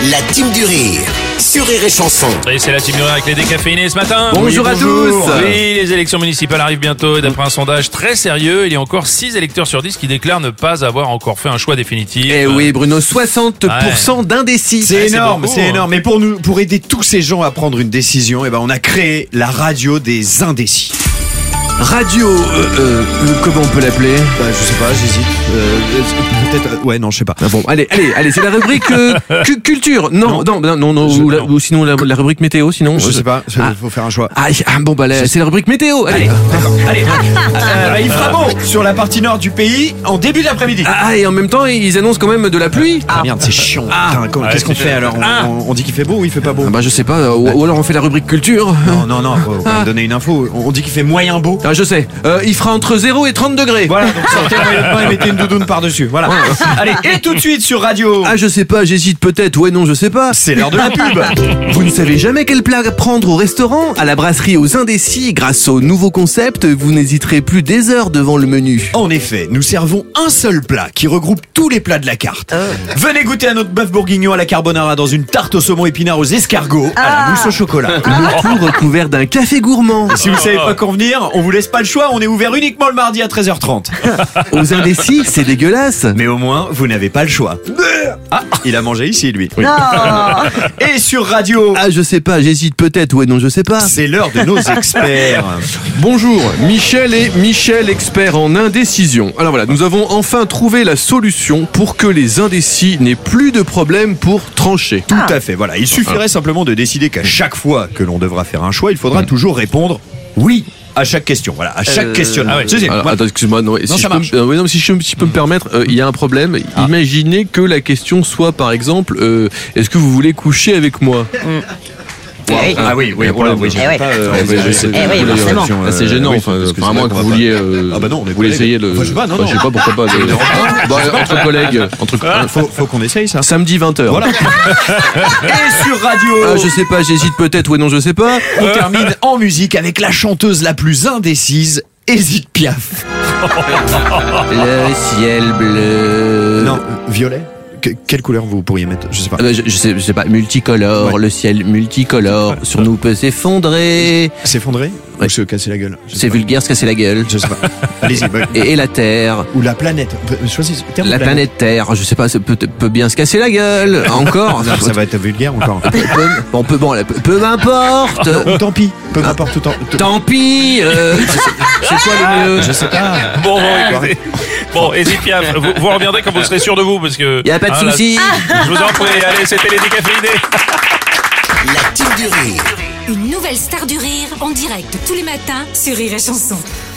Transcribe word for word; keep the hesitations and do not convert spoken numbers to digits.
La team du rire sur Rire et Chanson. Et c'est la team du rire avec les décaféinés ce matin. Bonjour oui, à bonjour. tous. Oui, les élections municipales arrivent bientôt et d'après un sondage très sérieux, il y a encore six électeurs sur dix qui déclarent ne pas avoir encore fait un choix définitif. Eh oui, Bruno, soixante pour cent d'indécis. C'est Ouais, c'est énorme, beaucoup, c'est hein. énorme. Mais pour nous, pour aider tous ces gens à prendre une décision, eh ben on a créé la radio des indécis. Radio, euh, euh, comment on peut l'appeler? Bah, je sais pas, j'hésite. Euh, peut-être. euh, Ouais, non, je sais pas. Ah bon, allez, allez, allez, c'est la rubrique euh, cu- culture. Non, non, non, non, non, Je- ou, la- non. ou sinon la, la rubrique météo, sinon. Je sais pas. Il Ah. faut faire un choix. Ah, ah, bon, bah, là, c'est la rubrique météo. Allez. Allez, euh, il fera beau sur la partie nord du pays en début d'après-midi. Ah, et en même temps, ils annoncent quand même de la pluie. Ah merde, c'est chiant. Putain, comment- Ouais, Qu'est-ce qu'on c'est fait dur. alors on, Ah. on- on dit qu'il fait beau ou il fait pas beau? Ah, bah, je sais pas. Ou, ou alors on fait la rubrique culture. Non, non, non, faut, faut me donner une info. On on dit qu'il fait moyen beau. Ah, je sais. Euh, il fera entre zéro et trente degrés. Voilà, donc sortez le maillot de bain et mettez une doudoune par-dessus. Voilà. Allez, et tout de suite sur radio. Ah, je sais pas, j'hésite peut-être. Ouais, non, je sais pas. C'est l'heure de la pub. Vous ne savez jamais quel plat prendre au restaurant? À la brasserie aux Indécis, grâce au nouveau concept, vous n'hésiterez plus des heures devant le menu. En effet, nous servons un seul plat qui regroupe tous les plats de la carte. Venez goûter à notre bœuf bourguignon à la carbonara dans une tarte au saumon épinard aux escargots, à la mousse au chocolat. Le tout recouvert d'un café gourmand. Si vous savez pas quand venir, on vous laisse pas le choix, on est ouvert uniquement le mardi à treize heures trente. Aux Indécis, c'est dégueulasse. Mais au moins, vous n'avez pas le choix. Ah, il a mangé ici, lui. Et sur radio, Ah, je sais pas, j'hésite peut-être. Ouais, non, je sais pas. c'est l'heure de nos experts. Bonjour, Michel et Michel, experts en indécision. Alors voilà, nous avons enfin trouvé la solution pour que les indécis n'aient plus de problème pour trancher. Tout à fait, voilà. Il suffirait simplement de décider qu'à chaque fois que l'on devra faire un choix, il faudra toujours répondre oui à chaque question. Voilà, à chaque Euh, questionnement. ah ouais. C'est- c'est- Alors, voilà. attends, excuse-moi, non, si, ça je peux, marche. me- euh, oui, non, si je, si je peux me permettre, euh, il y a un problème. Imaginez que la question soit, par exemple, euh, est-ce que vous voulez coucher avec moi? Ah oui, oui, Il y a voilà, problème. oui, j'ai Eh ouais. pas, euh, Ouais, envisagé ouais, cette- eh oui, la forcément. option, Ah, c'est euh, gênant, oui, enfin, parce que enfin, à c'est moins vrai que qu'on vous va vouliez. pas- euh, Ah bah non, on est vous voulez collègues. essayer le. Enfin, je sais pas, non, Bah, je sais non. pas pourquoi pas. de- Bah, entre collègues, entre, Faut, faut qu'on essaye ça. samedi vingt heures. Voilà. Et sur radio, Ah, je sais pas, j'hésite peut-être. Ouais, non, je sais pas. on termine en musique avec la chanteuse la plus indécise, Edith Piaf. Le ciel bleu. Non, violet. Que- quelle couleur vous pourriez mettre? Je sais pas. Ah bah, je, je sais, je sais pas, multicolore, Ouais. le ciel multicolore, sur nous peut s'effondrer. S'effondrer Ouais. ou se casser la gueule? Je sais C'est pas. vulgaire, se casser la gueule. Je sais pas. Allez-y. bah, Et, et la Terre, Ou la planète. Choisissez. terme la planète Terre, je sais pas, ça peut, peut bien se casser la gueule, encore. Non, ça va être vulgaire encore. Peu- bon, peu, bon, peu, peu m'importe. Ou tant pis. Peu m'importe tout. Tant pis. euh, c'est quoi le mieux? Je sais pas. Bon, bon, écoutez. Bon, Edith Piaf, vous, vous reviendrez quand vous serez sûr de vous parce que. Y a pas de hein, là, souci. je vous en prie, allez, c'était les décaféinés. La team du rire. Une nouvelle star du rire en direct tous les matins sur Rire et Chanson.